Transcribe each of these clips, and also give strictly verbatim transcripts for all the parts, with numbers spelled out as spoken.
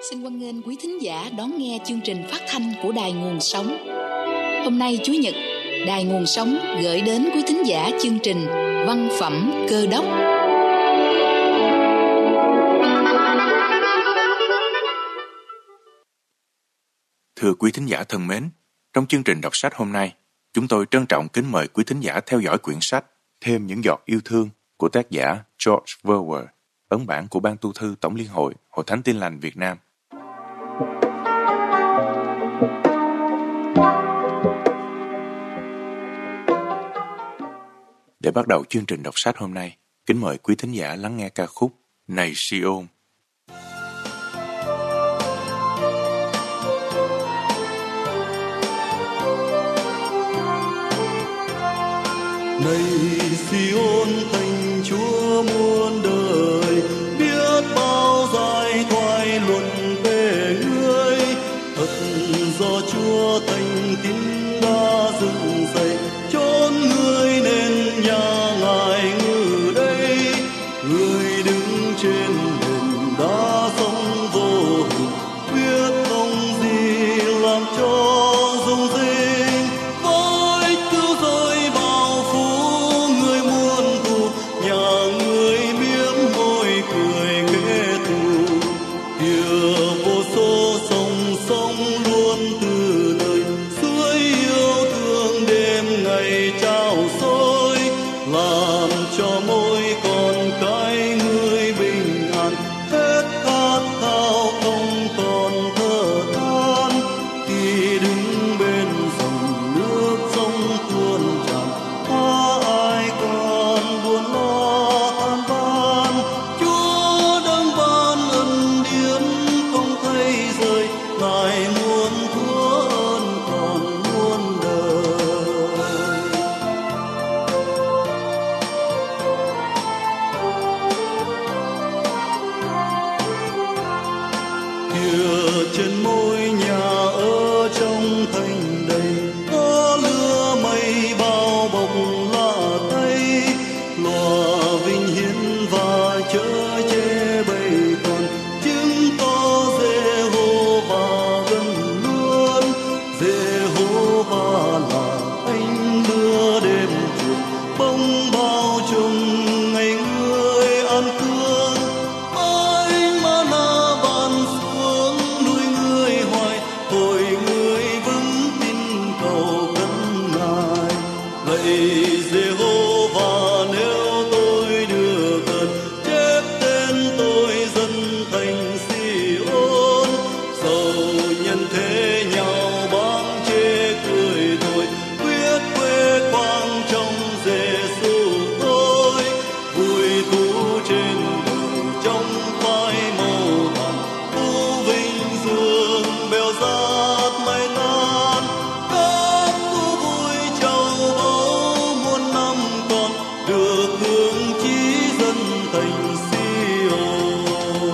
Xin hoan nghênh quý thính giả đón nghe chương trình phát thanh của Đài Nguồn Sống. Hôm nay Chủ nhật, Đài Nguồn Sống gửi đến quý thính giả chương trình Văn phẩm Cơ đốc. Thưa quý thính giả thân mến, trong chương trình đọc sách hôm nay, chúng tôi trân trọng kính mời quý thính giả theo dõi quyển sách Thêm những giọt yêu thương của tác giả George Verwer, ấn bản của Ban Tu thư Tổng Liên hội Hội Thánh Tin lành Việt Nam. Để bắt đầu chương trình đọc sách hôm nay, kính mời quý thính giả lắng nghe ca khúc Này Sion. Này Sion thành Chúa muôn đời, biết bao giai thoại luận về ngươi. Thật do Chúa thành tín đã dựng dậy, chốn ngươi nên nhà Ngài ngự đây. Người đứng trên nền đá sống vô hình, biết không gì làm cho rung rinh. Với cứu rỗi bao phú người muôn thù, nhà người biếm môi cười kẻ thù. Kìa vô số sông sông luôn từ nơi suối yêu thương đêm ngày trao xôi, làm cho mỗi con cái người bình an, hết khát khao không còn thở than. Khi đứng bên dòng nước sông tuôn tràn, có ai còn buồn lo than van. Chúa đang ban ân điển không thấy rời, lại muôn thuở ơn còn muôn đời. Kìa trên môi nhà ở trong thành đầy, có lửa mây bao bọc lạ tay. Lòa vinh hiến và chở che bầy con, chứng tỏ Giê-hô-va gần luôn. Giê-hô-va là ánh mưa đêm trường, bông bao trùm ngày người an cư. Ánh ma-na ban xuống nuôi người hoài, hồi người vững tin cầu khấn Ngài. Lạy Giê-hô-va, nếu tôi được gần, chép tên tôi dân thành Si-ôn. Dầu nhân thế nhau báng chê cười thôi, quyết quê quang trong Giê-xu tôi. Vui thú trên đời trong phai màu tàn, thu vinh dương bèo rát mây tan. Các thú vui châu báu muôn năm còn, được hưởng chí dân thành Si-ôn.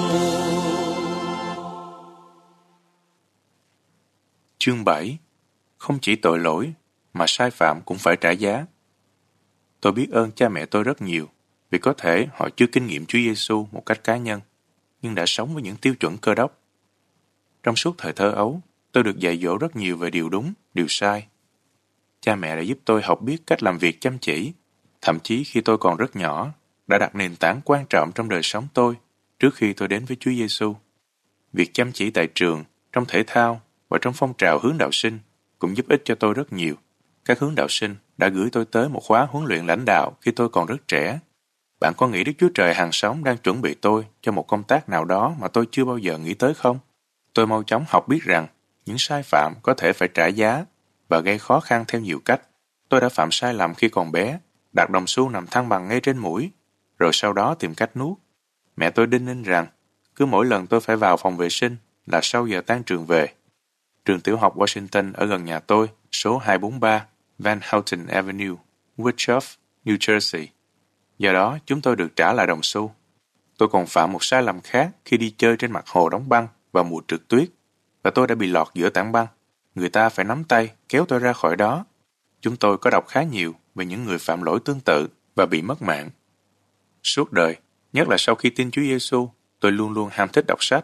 Chương bảy. Không chỉ tội lỗi, mà sai phạm cũng phải trả giá. Tôi biết ơn cha mẹ tôi rất nhiều, vì có thể họ chưa kinh nghiệm Chúa Giêsu một cách cá nhân, nhưng đã sống với những tiêu chuẩn Cơ đốc. Trong suốt thời thơ ấu, tôi được dạy dỗ rất nhiều về điều đúng, điều sai. Cha mẹ đã giúp tôi học biết cách làm việc chăm chỉ, thậm chí khi tôi còn rất nhỏ, đã đặt nền tảng quan trọng trong đời sống tôi trước khi tôi đến với Chúa Giêsu. Việc chăm chỉ tại trường, trong thể thao và trong phong trào hướng đạo sinh cũng giúp ích cho tôi rất nhiều. Các hướng đạo sinh đã gửi tôi tới một khóa huấn luyện lãnh đạo khi tôi còn rất trẻ. Bạn có nghĩ Đức Chúa Trời hàng sống đang chuẩn bị tôi cho một công tác nào đó mà tôi chưa bao giờ nghĩ tới không? Tôi mau chóng học biết rằng những sai phạm có thể phải trả giá và gây khó khăn theo nhiều cách. Tôi đã phạm sai lầm khi còn bé, đặt đồng xu nằm thăng bằng ngay trên mũi, rồi sau đó tìm cách nuốt. Mẹ tôi đinh ninh rằng cứ mỗi lần tôi phải vào phòng vệ sinh là sau giờ tan trường về. Trường tiểu học Washington ở gần nhà tôi, số hai bốn ba Van Houten Avenue, Woodchuff, New Jersey. Do đó, chúng tôi được trả lại đồng xu. Tôi còn phạm một sai lầm khác khi đi chơi trên mặt hồ đóng băng vào mùa trượt tuyết, và tôi đã bị lọt giữa tảng băng. Người ta phải nắm tay, kéo tôi ra khỏi đó. Chúng tôi có đọc khá nhiều về những người phạm lỗi tương tự và bị mất mạng. Suốt đời, nhất là sau khi tin Chúa Giêsu, tôi luôn luôn ham thích đọc sách.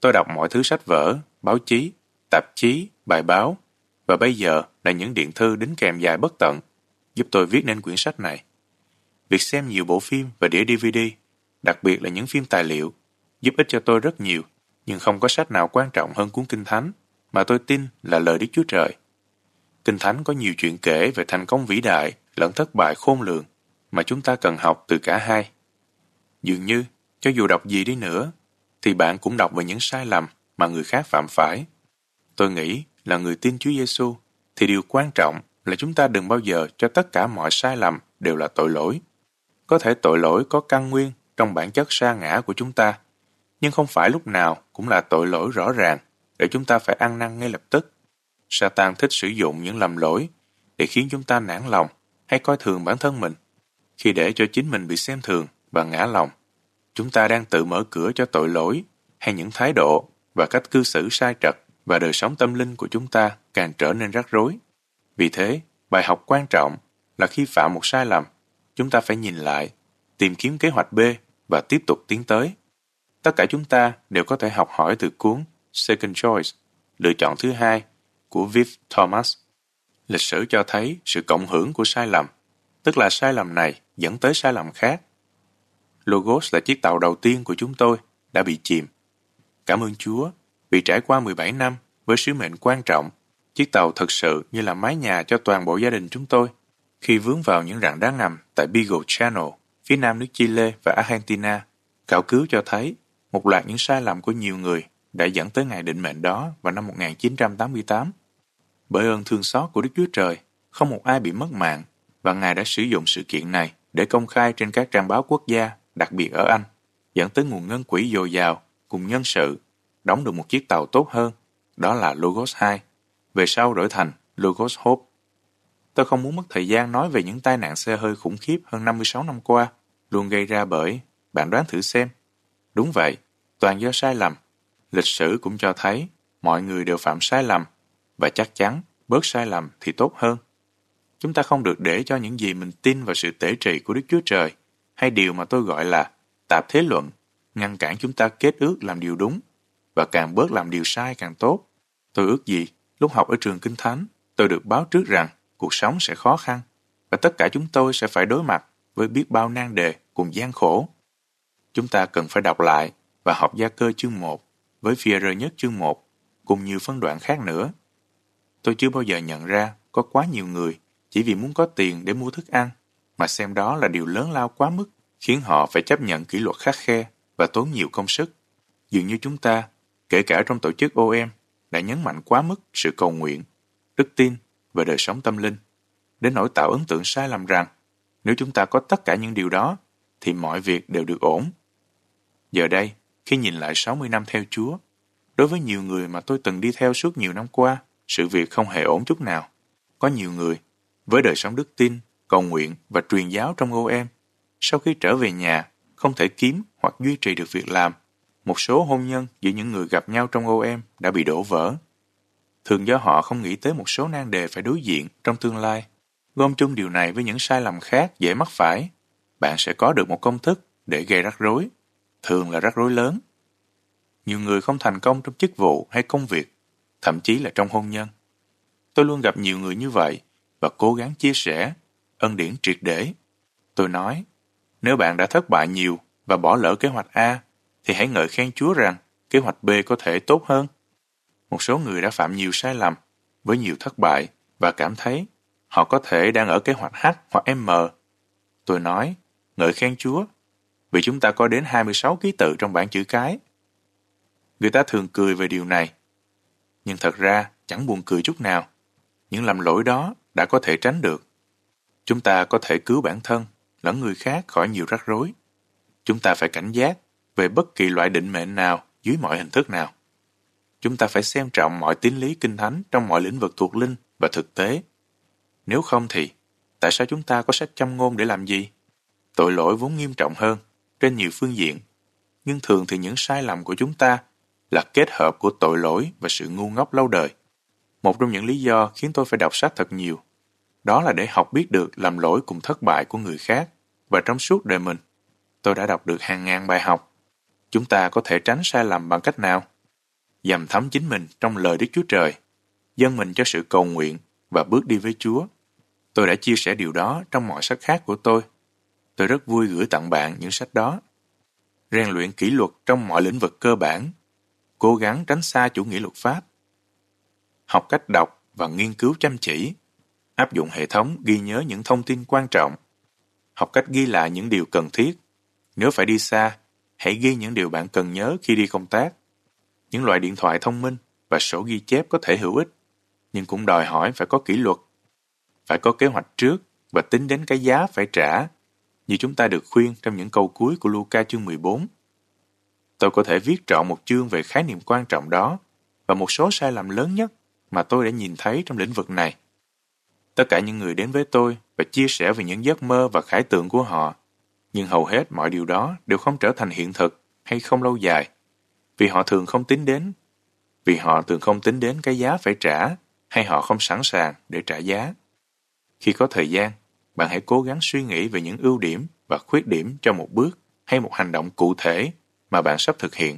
Tôi đọc mọi thứ sách vở, báo chí, tạp chí, bài báo, và bây giờ là những điện thư đính kèm dài bất tận, giúp tôi viết nên quyển sách này. Việc xem nhiều bộ phim và đĩa đê vê đê, đặc biệt là những phim tài liệu, giúp ích cho tôi rất nhiều, nhưng không có sách nào quan trọng hơn cuốn Kinh Thánh, mà tôi tin là lời Đức Chúa Trời. Kinh Thánh có nhiều chuyện kể về thành công vĩ đại lẫn thất bại khôn lường, mà chúng ta cần học từ cả hai. Dường như, cho dù đọc gì đi nữa, thì bạn cũng đọc về những sai lầm mà người khác phạm phải. Tôi nghĩ là người tin Chúa Giêsu thì điều quan trọng là chúng ta đừng bao giờ cho tất cả mọi sai lầm đều là tội lỗi. Có thể tội lỗi có căn nguyên trong bản chất sa ngã của chúng ta, nhưng không phải lúc nào cũng là tội lỗi rõ ràng để chúng ta phải ăn năn ngay lập tức. Satan thích sử dụng những lầm lỗi để khiến chúng ta nản lòng hay coi thường bản thân mình. Khi để cho chính mình bị xem thường và ngã lòng, chúng ta đang tự mở cửa cho tội lỗi hay những thái độ và cách cư xử sai trật, và đời sống tâm linh của chúng ta càng trở nên rắc rối. Vì thế, bài học quan trọng là khi phạm một sai lầm, chúng ta phải nhìn lại, tìm kiếm kế hoạch B và tiếp tục tiến tới. Tất cả chúng ta đều có thể học hỏi từ cuốn Second Choice, lựa chọn thứ hai của Viv Thomas. Lịch sử cho thấy sự cộng hưởng của sai lầm, tức là sai lầm này dẫn tới sai lầm khác. Logos là chiếc tàu đầu tiên của chúng tôi đã bị chìm. Cảm ơn Chúa vì trải qua mười bảy năm với sứ mệnh quan trọng, chiếc tàu thực sự như là mái nhà cho toàn bộ gia đình chúng tôi. Khi vướng vào những rạn đá ngầm tại Beagle Channel, phía nam nước Chile và Argentina, khảo cứu cho thấy một loạt những sai lầm của nhiều người đã dẫn tới ngày định mệnh đó vào năm một nghìn chín trăm tám mươi tám. Bởi ơn thương xót của Đức Chúa Trời, không một ai bị mất mạng, và Ngài đã sử dụng sự kiện này để công khai trên các trang báo quốc gia, đặc biệt ở Anh, dẫn tới nguồn ngân quỹ dồi dào cùng nhân sự, đóng được một chiếc tàu tốt hơn, đó là Logos hai, về sau đổi thành Logos Hope. Tôi không muốn mất thời gian nói về những tai nạn xe hơi khủng khiếp hơn năm mươi sáu năm qua, luôn gây ra bởi, bạn đoán thử xem. Đúng vậy, toàn do sai lầm. Lịch sử cũng cho thấy mọi người đều phạm sai lầm, và chắc chắn bớt sai lầm thì tốt hơn. Chúng ta không được để cho những gì mình tin vào sự tể trị của Đức Chúa Trời, hay điều mà tôi gọi là tạp thế luận, ngăn cản chúng ta kết ước làm điều đúng, và càng bớt làm điều sai càng tốt. Tôi ước gì, lúc học ở trường Kinh Thánh, tôi được báo trước rằng cuộc sống sẽ khó khăn, và tất cả chúng tôi sẽ phải đối mặt với biết bao nan đề cùng gian khổ. Chúng ta cần phải đọc lại và học Gia Cơ chương một với Phi-e-rơ nhất chương một, cùng nhiều phân đoạn khác nữa. Tôi chưa bao giờ nhận ra có quá nhiều người chỉ vì muốn có tiền để mua thức ăn, mà xem đó là điều lớn lao quá mức, khiến họ phải chấp nhận kỷ luật khắt khe và tốn nhiều công sức. Dường như chúng ta, kể cả trong tổ chức ô em, đã nhấn mạnh quá mức sự cầu nguyện, đức tin và đời sống tâm linh, đến nỗi tạo ấn tượng sai lầm rằng nếu chúng ta có tất cả những điều đó, thì mọi việc đều được ổn. Giờ đây, khi nhìn lại sáu mươi năm theo Chúa, đối với nhiều người mà tôi từng đi theo suốt nhiều năm qua, sự việc không hề ổn chút nào. Có nhiều người, với đời sống đức tin, cầu nguyện và truyền giáo trong ô em, sau khi trở về nhà, không thể kiếm hoặc duy trì được việc làm. Một số hôn nhân giữa những người gặp nhau trong ô em đã bị đổ vỡ. Thường do họ không nghĩ tới một số nan đề phải đối diện trong tương lai. Gom chung điều này với những sai lầm khác dễ mắc phải, bạn sẽ có được một công thức để gây rắc rối, thường là rắc rối lớn. Nhiều người không thành công trong chức vụ hay công việc, thậm chí là trong hôn nhân. Tôi luôn gặp nhiều người như vậy và cố gắng chia sẻ, ân điển triệt để. Tôi nói, nếu bạn đã thất bại nhiều và bỏ lỡ kế hoạch A, thì hãy ngợi khen Chúa rằng kế hoạch B có thể tốt hơn. Một số người đã phạm nhiều sai lầm với nhiều thất bại và cảm thấy họ có thể đang ở kế hoạch H hoặc M. Tôi nói, ngợi khen Chúa, vì chúng ta có đến hai mươi sáu ký tự trong bảng chữ cái. Người ta thường cười về điều này, nhưng thật ra chẳng buồn cười chút nào. Những lầm lỗi đó đã có thể tránh được. Chúng ta có thể cứu bản thân lẫn người khác khỏi nhiều rắc rối. Chúng ta phải cảnh giác về bất kỳ loại định mệnh nào dưới mọi hình thức nào. Chúng ta phải xem trọng mọi tín lý kinh thánh trong mọi lĩnh vực thuộc linh và thực tế. Nếu không thì, tại sao chúng ta có sách châm ngôn để làm gì? Tội lỗi vốn nghiêm trọng hơn, trên nhiều phương diện. Nhưng thường thì những sai lầm của chúng ta là kết hợp của tội lỗi và sự ngu ngốc lâu đời. Một trong những lý do khiến tôi phải đọc sách thật nhiều, đó là để học biết được lầm lỗi cùng thất bại của người khác, và trong suốt đời mình, tôi đã đọc được hàng ngàn bài học. Chúng ta có thể tránh sai lầm bằng cách nào? dằm thấm chính mình trong lời Đức Chúa Trời, dâng mình cho sự cầu nguyện và bước đi với Chúa. Tôi đã chia sẻ điều đó trong mọi sách khác của tôi. Tôi rất vui gửi tặng bạn những sách đó. Rèn luyện kỷ luật trong mọi lĩnh vực cơ bản. Cố gắng tránh xa chủ nghĩa luật pháp. Học cách đọc và nghiên cứu chăm chỉ. Áp dụng hệ thống ghi nhớ những thông tin quan trọng. Học cách ghi lại những điều cần thiết. Nếu phải đi xa, hãy ghi những điều bạn cần nhớ khi đi công tác. Những loại điện thoại thông minh và sổ ghi chép có thể hữu ích, nhưng cũng đòi hỏi phải có kỷ luật. Phải có kế hoạch trước và tính đến cái giá phải trả, như chúng ta được khuyên trong những câu cuối của Luca chương mười bốn. Tôi có thể viết trọn một chương về khái niệm quan trọng đó và một số sai lầm lớn nhất mà tôi đã nhìn thấy trong lĩnh vực này. Tất cả những người đến với tôi và chia sẻ về những giấc mơ và khải tượng của họ, nhưng hầu hết mọi điều đó đều không trở thành hiện thực hay không lâu dài, vì họ thường không tính đến, vì họ thường không tính đến cái giá phải trả, hay họ không sẵn sàng để trả giá. Khi có thời gian, bạn hãy cố gắng suy nghĩ về những ưu điểm và khuyết điểm cho một bước hay một hành động cụ thể mà bạn sắp thực hiện.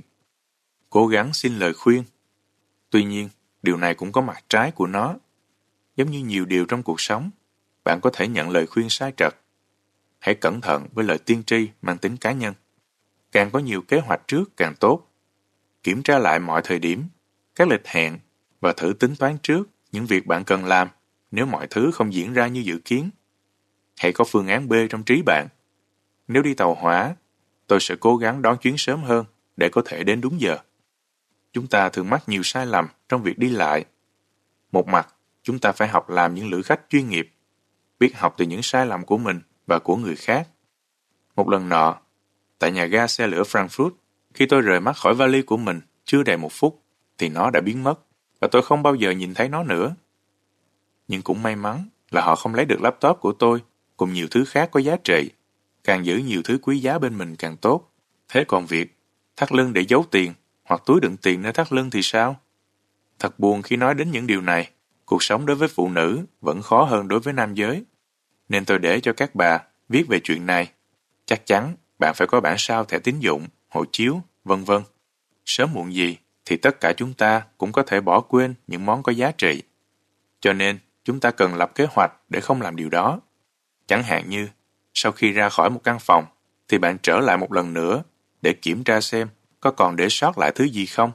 Cố gắng xin lời khuyên. Tuy nhiên, điều này cũng có mặt trái của nó. Giống như nhiều điều trong cuộc sống, bạn có thể nhận lời khuyên sai trật. Hãy cẩn thận với lời tiên tri mang tính cá nhân. Càng có nhiều kế hoạch trước càng tốt. Kiểm tra lại mọi thời điểm, các lịch hẹn và thử tính toán trước những việc bạn cần làm nếu mọi thứ không diễn ra như dự kiến. Hãy có phương án B trong trí bạn. Nếu đi tàu hỏa, tôi sẽ cố gắng đón chuyến sớm hơn để có thể đến đúng giờ. Chúng ta thường mắc nhiều sai lầm trong việc đi lại. Một mặt, chúng ta phải học làm những lữ khách chuyên nghiệp, biết học từ những sai lầm của mình và của người khác. Một lần nọ, tại nhà ga xe lửa Frankfurt, khi tôi rời mắt khỏi vali của mình chưa đầy một phút, thì nó đã biến mất, và tôi không bao giờ nhìn thấy nó nữa. Nhưng cũng may mắn là họ không lấy được laptop của tôi cùng nhiều thứ khác có giá trị. Càng giữ nhiều thứ quý giá bên mình càng tốt. Thế còn việc thắt lưng để giấu tiền hoặc túi đựng tiền nơi thắt lưng thì sao? Thật buồn khi nói đến những điều này. Cuộc sống đối với phụ nữ vẫn khó hơn đối với nam giới. Nên tôi để cho các bà viết về chuyện này. Chắc chắn bạn phải có bản sao thẻ tín dụng, hộ chiếu, vân vân. Sớm muộn gì thì tất cả chúng ta cũng có thể bỏ quên những món có giá trị. Cho nên chúng ta cần lập kế hoạch để không làm điều đó. Chẳng hạn như sau khi ra khỏi một căn phòng thì bạn trở lại một lần nữa để kiểm tra xem có còn để sót lại thứ gì không.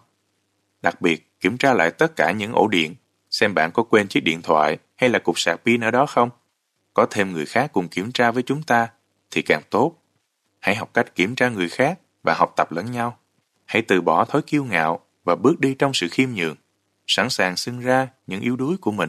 Đặc biệt kiểm tra lại tất cả những ổ điện, xem bạn có quên chiếc điện thoại hay là cục sạc pin ở đó không. Có thêm người khác cùng kiểm tra với chúng ta thì càng tốt. Hãy học cách kiểm tra người khác và học tập lẫn nhau. Hãy từ bỏ thói kiêu ngạo và bước đi trong sự khiêm nhường, sẵn sàng xưng ra những yếu đuối của mình.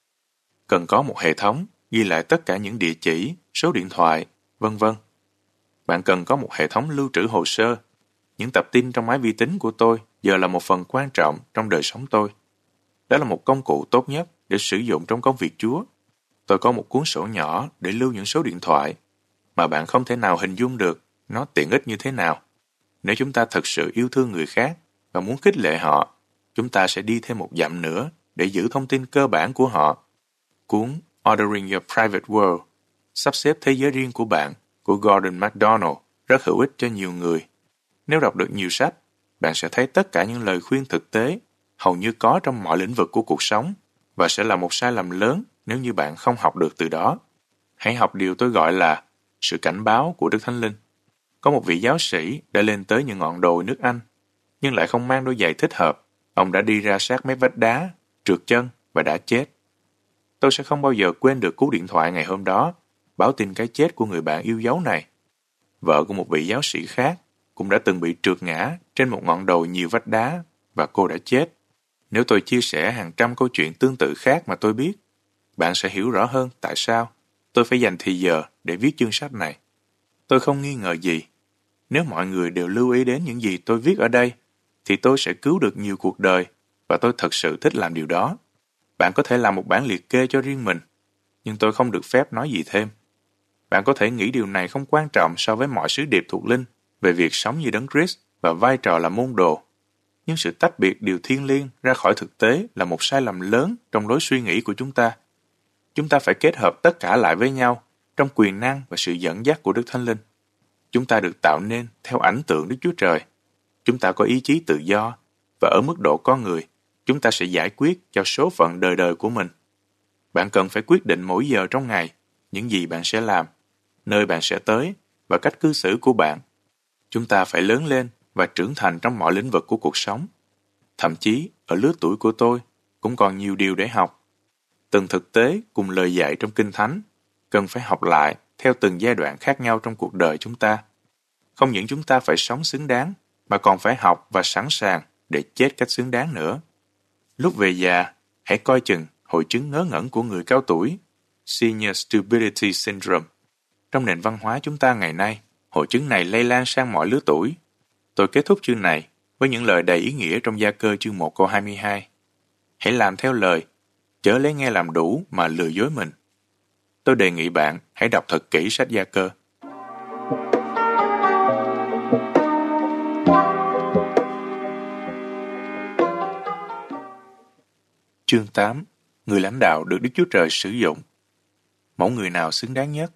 Cần có một hệ thống ghi lại tất cả những địa chỉ, số điện thoại, vân vân. Bạn cần có một hệ thống lưu trữ hồ sơ. Những tập tin trong máy vi tính của tôi giờ là một phần quan trọng trong đời sống tôi. Đó là một công cụ tốt nhất để sử dụng trong công việc Chúa. Tôi có một cuốn sổ nhỏ để lưu những số điện thoại mà bạn không thể nào hình dung được nó tiện ích như thế nào. Nếu chúng ta thật sự yêu thương người khác và muốn khích lệ họ, chúng ta sẽ đi thêm một dặm nữa để giữ thông tin cơ bản của họ. Cuốn Ordering Your Private World, sắp xếp thế giới riêng của bạn, của Gordon MacDonald, rất hữu ích cho nhiều người. Nếu đọc được nhiều sách, bạn sẽ thấy tất cả những lời khuyên thực tế hầu như có trong mọi lĩnh vực của cuộc sống, và sẽ là một sai lầm lớn nếu như bạn không học được từ đó. Hãy học điều tôi gọi là sự cảnh báo của Đức Thánh Linh. Có một vị giáo sĩ đã lên tới những ngọn đồi nước Anh, nhưng lại không mang đôi giày thích hợp. Ông đã đi ra sát mấy vách đá, trượt chân và đã chết. Tôi sẽ không bao giờ quên được cú điện thoại ngày hôm đó, báo tin cái chết của người bạn yêu dấu này. Vợ của một vị giáo sĩ khác cũng đã từng bị trượt ngã trên một ngọn đồi nhiều vách đá, và cô đã chết. Nếu tôi chia sẻ hàng trăm câu chuyện tương tự khác mà tôi biết, bạn sẽ hiểu rõ hơn tại sao tôi phải dành thì giờ để viết chương sách này. Tôi không nghi ngờ gì. Nếu mọi người đều lưu ý đến những gì tôi viết ở đây, thì tôi sẽ cứu được nhiều cuộc đời, và tôi thật sự thích làm điều đó. Bạn có thể làm một bản liệt kê cho riêng mình, nhưng tôi không được phép nói gì thêm. Bạn có thể nghĩ điều này không quan trọng so với mọi sứ điệp thuộc linh về việc sống như Đấng Christ và vai trò là môn đồ. Nhưng sự tách biệt điều thiêng liêng ra khỏi thực tế là một sai lầm lớn trong lối suy nghĩ của chúng ta. Chúng ta phải kết hợp tất cả lại với nhau trong quyền năng và sự dẫn dắt của Đức Thánh Linh. Chúng ta được tạo nên theo ảnh tượng Đức Chúa Trời. Chúng ta có ý chí tự do, và ở mức độ con người, chúng ta sẽ giải quyết cho số phận đời đời của mình. Bạn cần phải quyết định mỗi giờ trong ngày những gì bạn sẽ làm, nơi bạn sẽ tới và cách cư xử của bạn. Chúng ta phải lớn lên và trưởng thành trong mọi lĩnh vực của cuộc sống. Thậm chí, ở lứa tuổi của tôi, cũng còn nhiều điều để học. Từng thực tế cùng lời dạy trong Kinh Thánh cần phải học lại theo từng giai đoạn khác nhau trong cuộc đời chúng ta. Không những chúng ta phải sống xứng đáng, mà còn phải học và sẵn sàng để chết cách xứng đáng nữa. Lúc về già, hãy coi chừng hội chứng ngớ ngẩn của người cao tuổi, Senior Stupidity Syndrome. Trong nền văn hóa chúng ta ngày nay, hội chứng này lây lan sang mọi lứa tuổi. Tôi kết thúc chương này với những lời đầy ý nghĩa trong Gia Cơ chương một câu hai mươi hai. Hãy làm theo lời, chớ lấy nghe làm đủ mà lừa dối mình. Tôi đề nghị bạn hãy đọc thật kỹ sách Gia Cơ. Chương tám. Người lãnh đạo được Đức Chúa Trời sử dụng. Mẫu người nào xứng đáng nhất?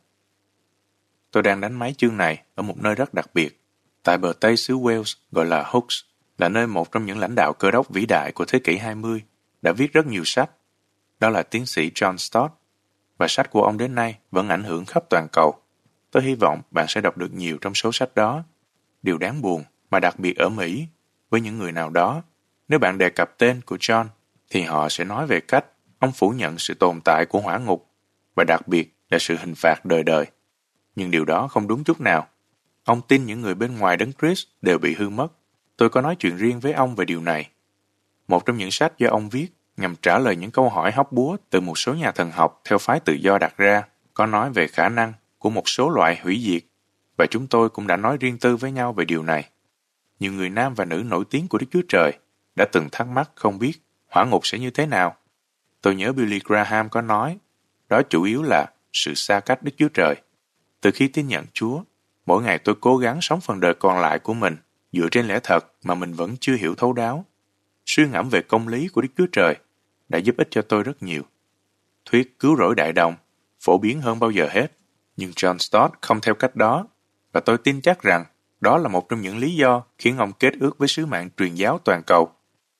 Tôi đang đánh máy chương này ở một nơi rất đặc biệt. Tại bờ Tây xứ Wales gọi là Hawks, là nơi một trong những lãnh đạo Cơ đốc vĩ đại của thế kỷ hai mươi đã viết rất nhiều sách. Đó là tiến sĩ John Stott, và sách của ông đến nay vẫn ảnh hưởng khắp toàn cầu. Tôi hy vọng bạn sẽ đọc được nhiều trong số sách đó. Điều đáng buồn, mà đặc biệt ở Mỹ, với những người nào đó, nếu bạn đề cập tên của John, thì họ sẽ nói về cách ông phủ nhận sự tồn tại của hỏa ngục, và đặc biệt là sự hình phạt đời đời. Nhưng điều đó không đúng chút nào. Ông tin những người bên ngoài Đấng Christ đều bị hư mất. Tôi có nói chuyện riêng với ông về điều này. Một trong những sách do ông viết nhằm trả lời những câu hỏi hóc búa từ một số nhà thần học theo phái tự do đặt ra, có nói về khả năng của một số loại hủy diệt, và chúng tôi cũng đã nói riêng tư với nhau về điều này. Nhiều người nam và nữ nổi tiếng của Đức Chúa Trời đã từng thắc mắc không biết hỏa ngục sẽ như thế nào. Tôi nhớ Billy Graham có nói, đó chủ yếu là sự xa cách Đức Chúa Trời. Từ khi tin nhận Chúa, mỗi ngày tôi cố gắng sống phần đời còn lại của mình dựa trên lẽ thật mà mình vẫn chưa hiểu thấu đáo. Suy ngẫm về công lý của Đức Chúa Trời đã giúp ích cho tôi rất nhiều. Thuyết cứu rỗi đại đồng phổ biến hơn bao giờ hết, nhưng John Stott không theo cách đó, và tôi tin chắc rằng đó là một trong những lý do khiến ông kết ước với sứ mạng truyền giáo toàn cầu.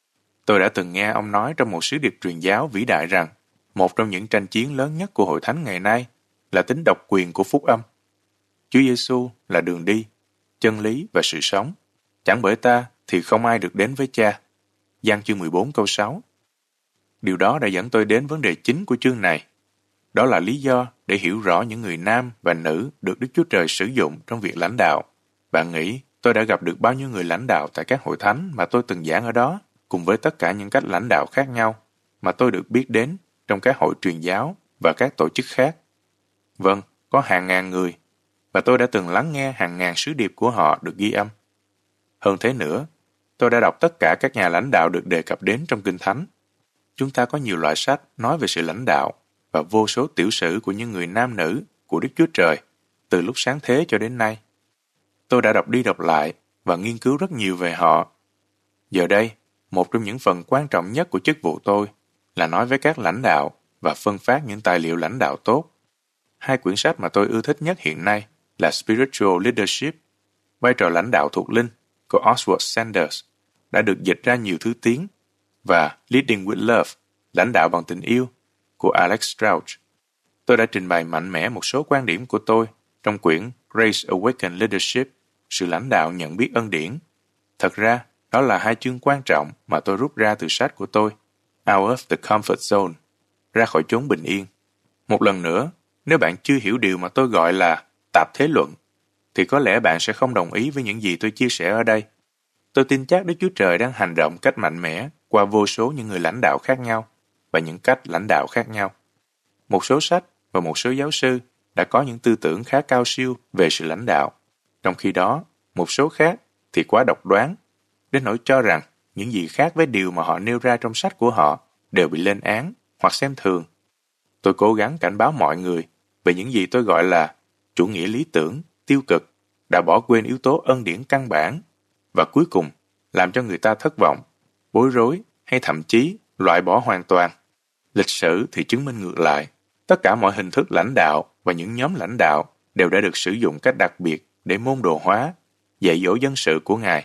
Tôi đã từng nghe ông nói trong một sứ điệp truyền giáo vĩ đại rằng một trong những tranh chiến lớn nhất của Hội Thánh ngày nay là tính độc quyền của phúc âm. Chúa Giêsu là đường đi, chân lý và sự sống. Chẳng bởi ta thì không ai được đến với Cha. Giăng chương mười bốn câu sáu. Điều đó đã dẫn tôi đến vấn đề chính của chương này. Đó là lý do để hiểu rõ những người nam và nữ được Đức Chúa Trời sử dụng trong việc lãnh đạo. Bạn nghĩ tôi đã gặp được bao nhiêu người lãnh đạo tại các hội thánh mà tôi từng giảng ở đó, cùng với tất cả những cách lãnh đạo khác nhau mà tôi được biết đến trong các hội truyền giáo và các tổ chức khác? Vâng, có hàng ngàn người, và tôi đã từng lắng nghe hàng ngàn sứ điệp của họ được ghi âm. Hơn thế nữa, tôi đã đọc tất cả các nhà lãnh đạo được đề cập đến trong Kinh Thánh. Chúng ta có nhiều loại sách nói về sự lãnh đạo và vô số tiểu sử của những người nam nữ của Đức Chúa Trời từ lúc sáng thế cho đến nay. Tôi đã đọc đi đọc lại và nghiên cứu rất nhiều về họ. Giờ đây, một trong những phần quan trọng nhất của chức vụ tôi là nói với các lãnh đạo và phân phát những tài liệu lãnh đạo tốt. Hai quyển sách mà tôi ưa thích nhất hiện nay là Spiritual Leadership, vai trò lãnh đạo thuộc linh của Oswald Sanders, đã được dịch ra nhiều thứ tiếng, và Leading with Love, lãnh đạo bằng tình yêu, của Alex Strauch. Tôi đã trình bày mạnh mẽ một số quan điểm của tôi trong quyển Grace Awakened Leadership, sự lãnh đạo nhận biết ân điển. Thật ra, đó là hai chương quan trọng mà tôi rút ra từ sách của tôi, Out of the Comfort Zone, ra khỏi chốn bình yên. Một lần nữa, nếu bạn chưa hiểu điều mà tôi gọi là tạp thế luận, thì có lẽ bạn sẽ không đồng ý với những gì tôi chia sẻ ở đây. Tôi tin chắc Đức Chúa Trời đang hành động cách mạnh mẽ qua vô số những người lãnh đạo khác nhau và những cách lãnh đạo khác nhau. Một số sách và một số giáo sư đã có những tư tưởng khá cao siêu về sự lãnh đạo, trong khi đó một số khác thì quá độc đoán, đến nỗi cho rằng những gì khác với điều mà họ nêu ra trong sách của họ đều bị lên án hoặc xem thường. Tôi cố gắng cảnh báo mọi người về những gì tôi gọi là chủ nghĩa lý tưởng, tiêu cực, đã bỏ quên yếu tố ân điển căn bản, và cuối cùng làm cho người ta thất vọng, bối rối hay thậm chí loại bỏ hoàn toàn. Lịch sử thì chứng minh ngược lại. Tất cả mọi hình thức lãnh đạo và những nhóm lãnh đạo đều đã được sử dụng cách đặc biệt để môn đồ hóa, dạy dỗ dân sự của Ngài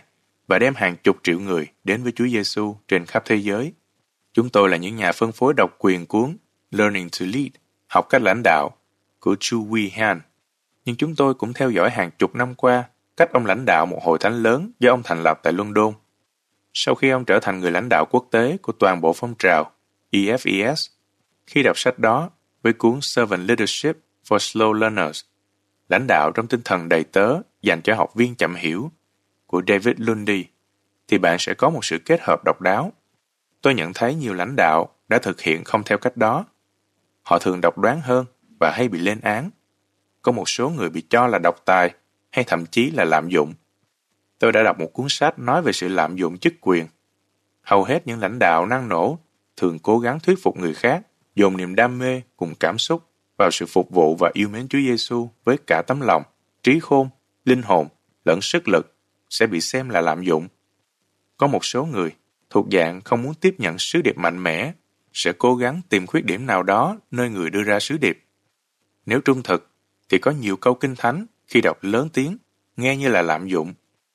và đem hàng chục triệu người đến với Chúa Giêsu trên khắp thế giới. Chúng tôi là những nhà phân phối độc quyền cuốn Learning to Lead, học cách lãnh đạo của Chu Wei Han. Nhưng chúng tôi cũng theo dõi hàng chục năm qua cách ông lãnh đạo một hội thánh lớn do ông thành lập tại London. Sau khi ông trở thành người lãnh đạo quốc tế của toàn bộ phong trào E F E S, khi đọc sách đó với cuốn Servant Leadership for Slow Learners, lãnh đạo trong tinh thần đầy tớ dành cho học viên chậm hiểu của David Lundy, thì bạn sẽ có một sự kết hợp độc đáo. Tôi nhận thấy nhiều lãnh đạo đã thực hiện không theo cách đó. Họ thường độc đoán hơn và hay bị lên án. Có một số người bị cho là độc tài hay thậm chí là lạm dụng. Tôi đã đọc một cuốn sách nói về sự lạm dụng chức quyền. Hầu hết những lãnh đạo năng nổ thường cố gắng thuyết phục người khác, dồn niềm đam mê cùng cảm xúc vào sự phục vụ và yêu mến Chúa Giêsu với cả tấm lòng, trí khôn, linh hồn lẫn sức lực sẽ bị xem là lạm dụng. Có một số người thuộc dạng không muốn tiếp nhận sứ điệp mạnh mẽ sẽ cố gắng tìm khuyết điểm nào đó nơi người đưa ra sứ điệp. Nếu trung thực thì có nhiều câu kinh thánh khi đọc lớn tiếng nghe như là lạm dụng.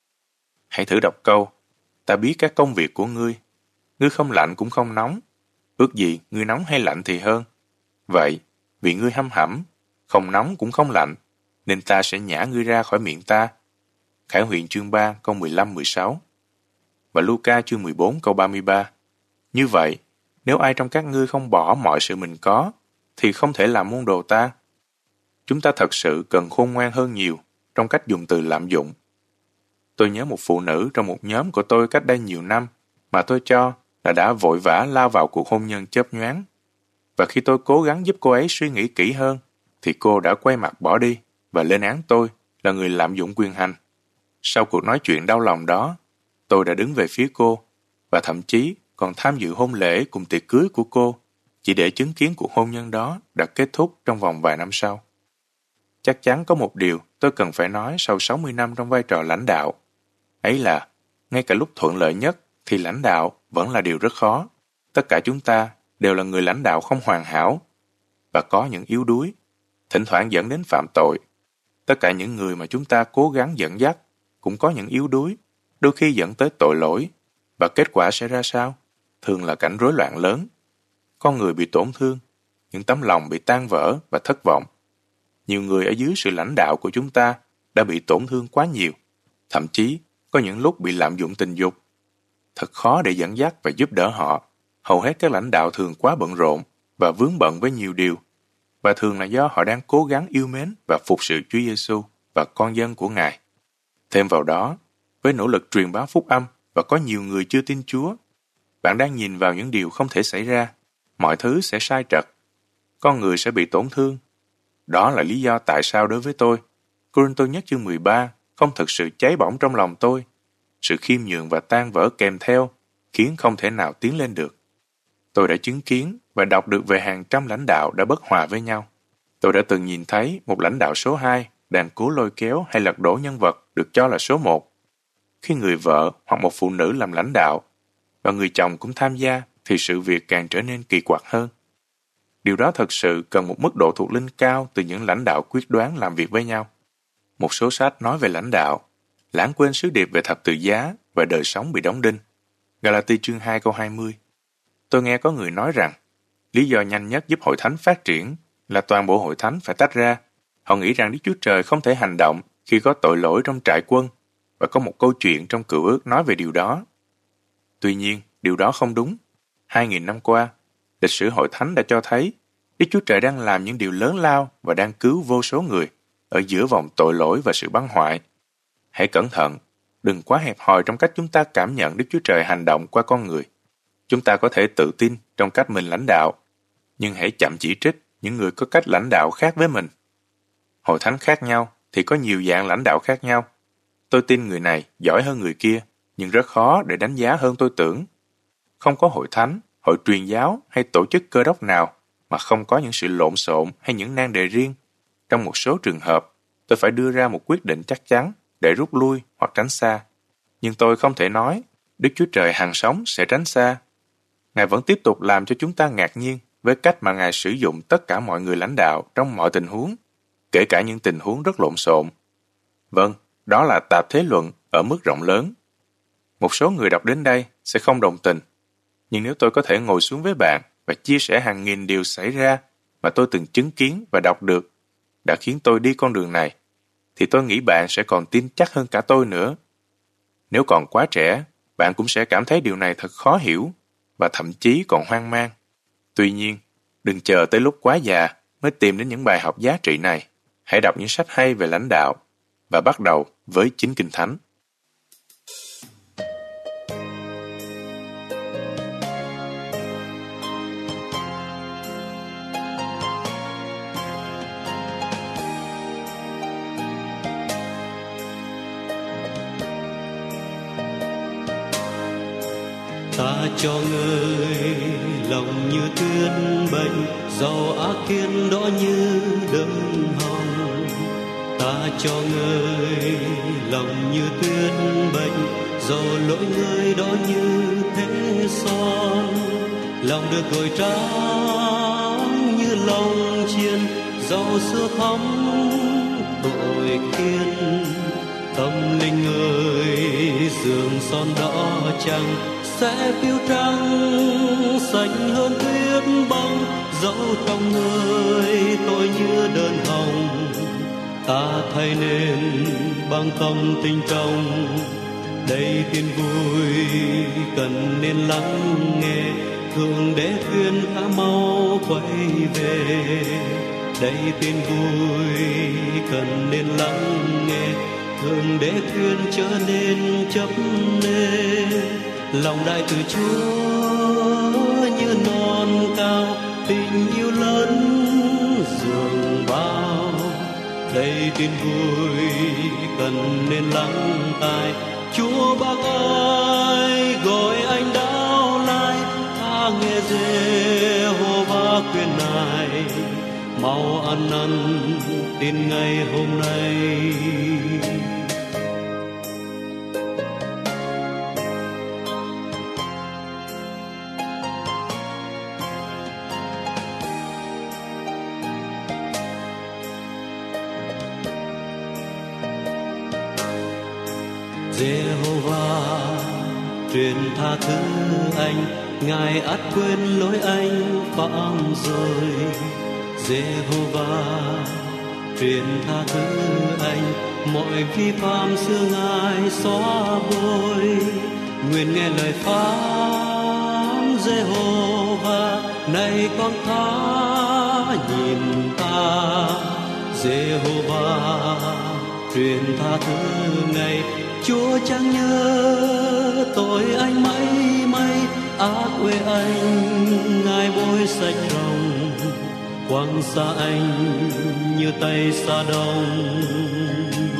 Hãy thử đọc câu: ta biết các công việc của ngươi, ngươi không lạnh cũng không nóng, ước gì ngươi nóng hay lạnh thì hơn. Vậy, vì ngươi hăm hẩm, không nóng cũng không lạnh, nên ta sẽ nhả ngươi ra khỏi miệng ta. Khải Huyền chương ba câu mười lăm mười sáu và Luca chương mười bốn câu ba mươi ba. Như vậy, nếu ai trong các ngươi không bỏ mọi sự mình có, thì không thể làm môn đồ ta. Chúng ta thật sự cần khôn ngoan hơn nhiều trong cách dùng từ lạm dụng. Tôi nhớ một phụ nữ trong một nhóm của tôi cách đây nhiều năm mà tôi cho là đã vội vã lao vào cuộc hôn nhân chớp nhoáng. Và khi tôi cố gắng giúp cô ấy suy nghĩ kỹ hơn, thì cô đã quay mặt bỏ đi và lên án tôi là người lạm dụng quyền hành. Sau cuộc nói chuyện đau lòng đó, tôi đã đứng về phía cô và thậm chí còn tham dự hôn lễ cùng tiệc cưới của cô chỉ để chứng kiến cuộc hôn nhân đó đã kết thúc trong vòng vài năm sau. Chắc chắn có một điều tôi cần phải nói sau sáu mươi năm trong vai trò lãnh đạo. Ấy là, ngay cả lúc thuận lợi nhất thì lãnh đạo vẫn là điều rất khó. Tất cả chúng ta đều là người lãnh đạo không hoàn hảo và có những yếu đuối, thỉnh thoảng dẫn đến phạm tội. Tất cả những người mà chúng ta cố gắng dẫn dắt cũng có những yếu đuối, đôi khi dẫn tới tội lỗi, và kết quả sẽ ra sao? Thường là cảnh rối loạn lớn. Con người bị tổn thương, những tấm lòng bị tan vỡ và thất vọng. Nhiều người ở dưới sự lãnh đạo của chúng ta đã bị tổn thương quá nhiều, thậm chí có những lúc bị lạm dụng tình dục. Thật khó để dẫn dắt và giúp đỡ họ. Hầu hết các lãnh đạo thường quá bận rộn và vướng bận với nhiều điều, và thường là do họ đang cố gắng yêu mến và phục sự Chúa Giêsu và con dân của Ngài. Thêm vào đó, với nỗ lực truyền bá phúc âm và có nhiều người chưa tin Chúa, bạn đang nhìn vào những điều không thể xảy ra, mọi thứ sẽ sai trật, con người sẽ bị tổn thương. Đó là lý do tại sao đối với tôi, Cô-rinh-tô nhất chương mười ba không thực sự cháy bỏng trong lòng tôi. Sự khiêm nhường và tan vỡ kèm theo khiến không thể nào tiến lên được. Tôi đã chứng kiến và đọc được về hàng trăm lãnh đạo đã bất hòa với nhau. Tôi đã từng nhìn thấy một lãnh đạo số hai đang cố lôi kéo hay lật đổ nhân vật được cho là số một. Khi người vợ hoặc một phụ nữ làm lãnh đạo và người chồng cũng tham gia thì sự việc càng trở nên kỳ quặc hơn. Điều đó thật sự cần một mức độ thuộc linh cao từ những lãnh đạo quyết đoán làm việc với nhau. Một số sách nói về lãnh đạo, lãng quên sứ điệp về thập tự giá và đời sống bị đóng đinh. Galati chương hai câu hai mươi. Tôi nghe có người nói rằng lý do nhanh nhất giúp hội thánh phát triển là toàn bộ hội thánh phải tách ra. Họ nghĩ rằng Đức Chúa Trời không thể hành động khi có tội lỗi trong trại quân, và có một câu chuyện trong Cựu Ước nói về điều đó. Tuy nhiên, điều đó không đúng. Hai nghìn năm qua, lịch sử hội thánh đã cho thấy Đức Chúa Trời đang làm những điều lớn lao và đang cứu vô số người ở giữa vòng tội lỗi và sự băng hoại. Hãy cẩn thận, đừng quá hẹp hòi trong cách chúng ta cảm nhận Đức Chúa Trời hành động qua con người. Chúng ta có thể tự tin trong cách mình lãnh đạo, nhưng hãy chậm chỉ trích những người có cách lãnh đạo khác với mình. Hội thánh khác nhau thì có nhiều dạng lãnh đạo khác nhau. Tôi tin người này giỏi hơn người kia, nhưng rất khó để đánh giá hơn tôi tưởng. Không có hội thánh, hội truyền giáo hay tổ chức cơ đốc nào mà không có những sự lộn xộn hay những nan đề riêng. Trong một số trường hợp, tôi phải đưa ra một quyết định chắc chắn để rút lui hoặc tránh xa. Nhưng tôi không thể nói Đức Chúa Trời hằng sống sẽ tránh xa. Ngài vẫn tiếp tục làm cho chúng ta ngạc nhiên với cách mà Ngài sử dụng tất cả mọi người lãnh đạo trong mọi tình huống, kể cả những tình huống rất lộn xộn. Vâng, đó là tạp thế luận ở mức rộng lớn. Một số người đọc đến đây sẽ không đồng tình, nhưng nếu tôi có thể ngồi xuống với bạn và chia sẻ hàng nghìn điều xảy ra mà tôi từng chứng kiến và đọc được đã khiến tôi đi con đường này, thì tôi nghĩ bạn sẽ còn tin chắc hơn cả tôi nữa. Nếu còn quá trẻ, bạn cũng sẽ cảm thấy điều này thật khó hiểu và thậm chí còn hoang mang. Tuy nhiên, đừng chờ tới lúc quá già mới tìm đến những bài học giá trị này. Hãy đọc những sách hay về lãnh đạo và bắt đầu với chính Kinh Thánh. Ta cho người lòng như tuyết bệnh, dầu ác kiên đỏ như đơn hồng. Ta cho người lòng như tuyết bệnh, dầu lỗi người đó như thế son. Lòng được gội trắng như lòng chiên, dầu sữa thắm tội kiên. Tâm linh ơi giường son đỏ trắng, sẽ phiêu trắng xanh hơn tuyết băng. Dẫu trong người tôi như đơn hồng, ta thay nên bằng tâm tình trong. Đây tin vui cần nên lắng nghe, Thượng Đế khuyên ta mau quay về. Đây tin vui cần nên lắng nghe, Thượng Đế khuyên trở nên chấp nê. Lòng đại từ Chúa như non cao, tình yêu lớn dường bao. Đây tin vui cần nên lắng tai, Chúa bác ơi gọi anh đáo lại. Ta nghe Giê-hô-va khuyên này, mau ăn năn tin ngày hôm nay. Giê-hô-va truyền tha thứ anh, Ngài ắt quên lỗi anh phạm rồi. Giê-hô-va truyền tha thứ anh, mọi vi phạm xưa Ngài xóa bôi. Nguyện nghe lời phán Giê-hô-va, này con thá nhìn ta. Giê-hô-va truyền tha thứ ngày, Chúa chẳng nhớ tội anh mãi mãi. Ác quê anh Ngài bôi sạch ròng, quăng xa anh như tay xa đông.